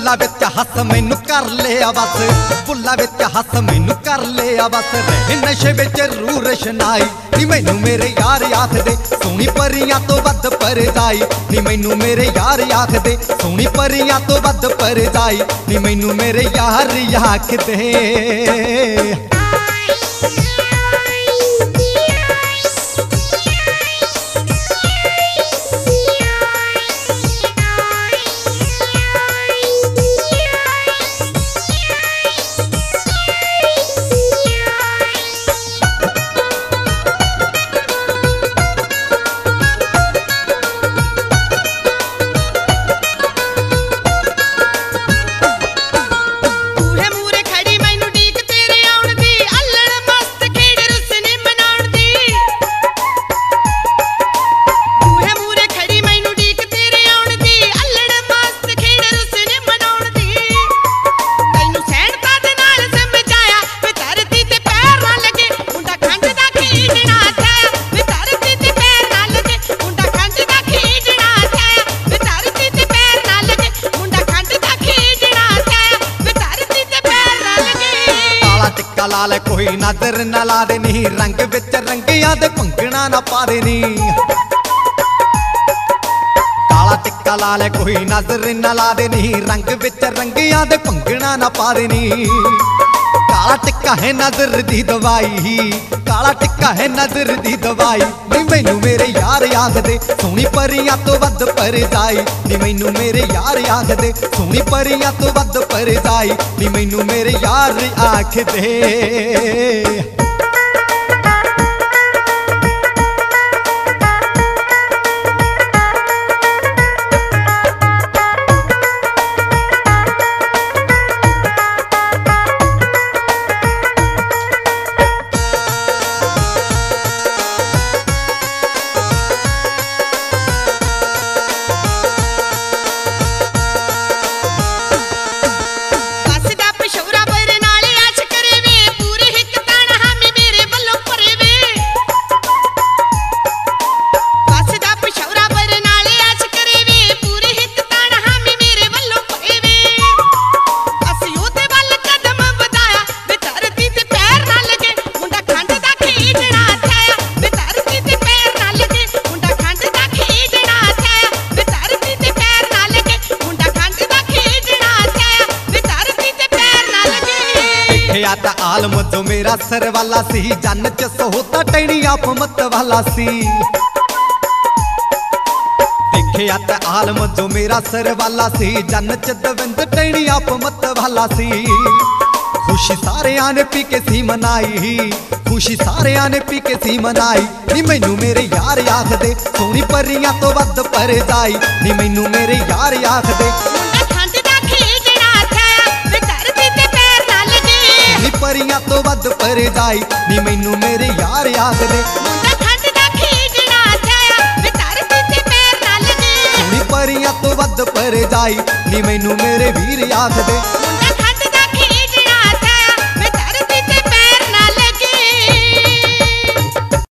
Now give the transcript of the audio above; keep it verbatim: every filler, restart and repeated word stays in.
बुला विच हस मैनू कर लिया बस, बुला विच हस मैनू कर लिया बस। रह नशे विच रूह रशनाई नी मैनू मेरे यार आखदे सोहनी परियां तो वध पर जाई नी मैनू मेरे यार आखदे सोहनी परियां तो वध पर जाई नी मैनू मेरे यार आखदे। लाल कोई नजर न ला दे नी रंग विच रंगिया दे भंगना ना पा दे नी। काला टिक्का लाल कोई नजर न ला दे नी रंग विच रंगिया दे भंगना ना पा दे नी। काला टिक्का है नजर दी दवाई, काला टिक्का है नजर दी दवाई नी मैनू मेरे यार आखदे सोहनी परियां तो वध पर जाई नी मैनू मेरे यार आखदे सोहनी परियां तो वध पर जाई नी मैनू मेरे यार आखदे। आलम जो मेरा सर वाला सी जन च सोहता टैनी आप मत वाला सी। देखिया ते आलम जो मेरा सर वाला सी जन च दविंद टैनी आप मत वाला सी। खुशी सारे आने पी के सी मनाई, खुशी सारे आने पी के सी मनाई नी मैनू मेरे यार आखदे सोहनी परियां तो वध पर जाई नी मैनू मेरे यार आखदे परियां तो वध पर जाई नी मैनू मेरे यार आखदे सोहनी परियां तो वध पर जाई नी मैनू मेरे वीर आखदे।